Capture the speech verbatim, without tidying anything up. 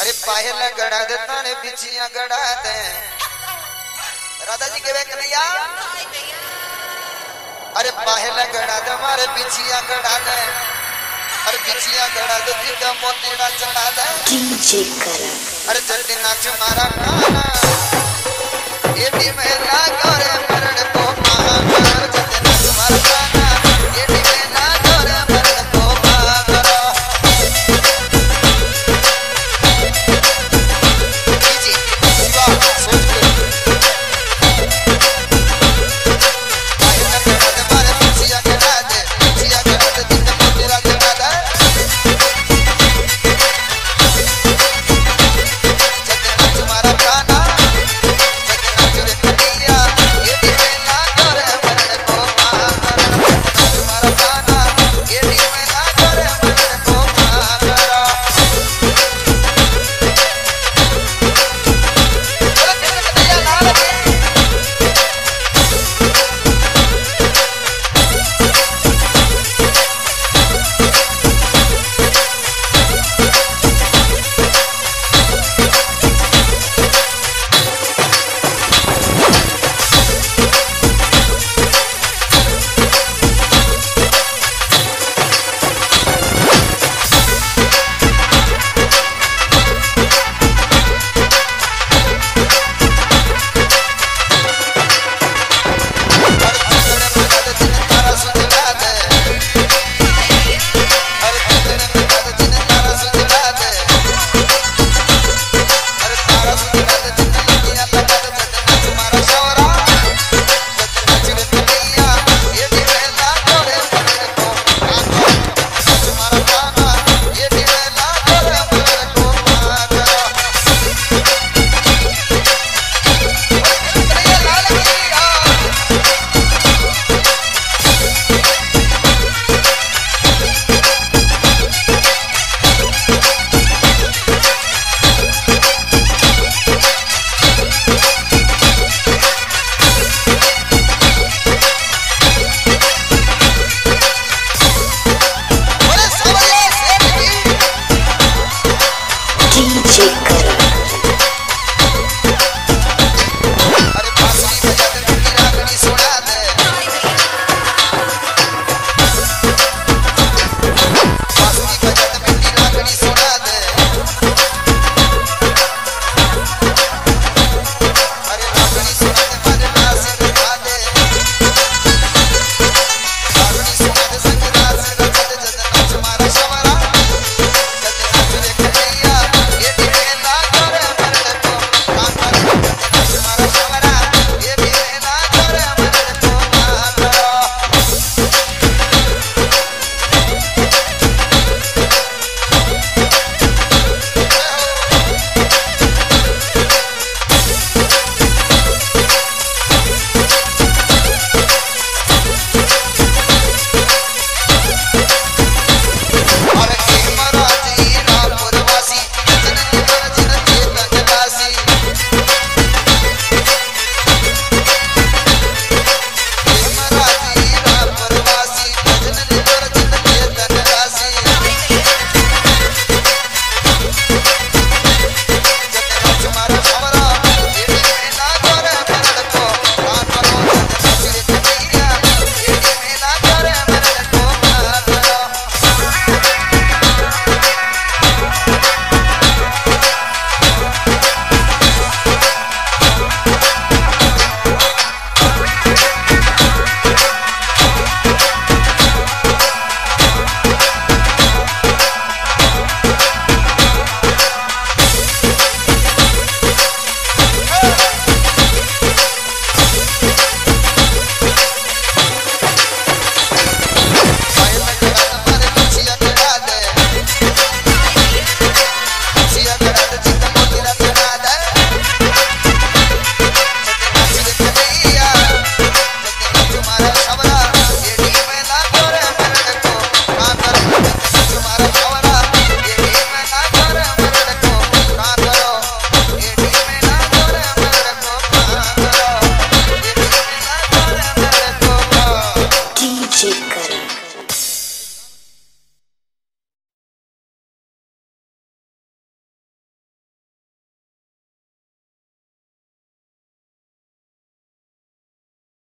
अरे पायल गड़ा दे ताने बिछिया गड़ा दे राधा जी के वे कन्हैया। अरे पायल गड़ा दे मारे बिछिया गड़ा दे अरे बिछिया गड़ा दे तीता मोतीड़ा चढ़ा दे डीजे करण। अरे जल्दी नाच मारा गाना ये भी मेरा करे मरण को मार जल्दी नाच मारा गाना ये भी मेरा करे मरण को मार। जी शिवा सोच के पायल गड़ा दे मारे बिछिया गड़ा दे बिछिया गड़ा दे तीता मोतीड़ा चढ़ा दे जल्दी नाच मारा गाना डीजे करण।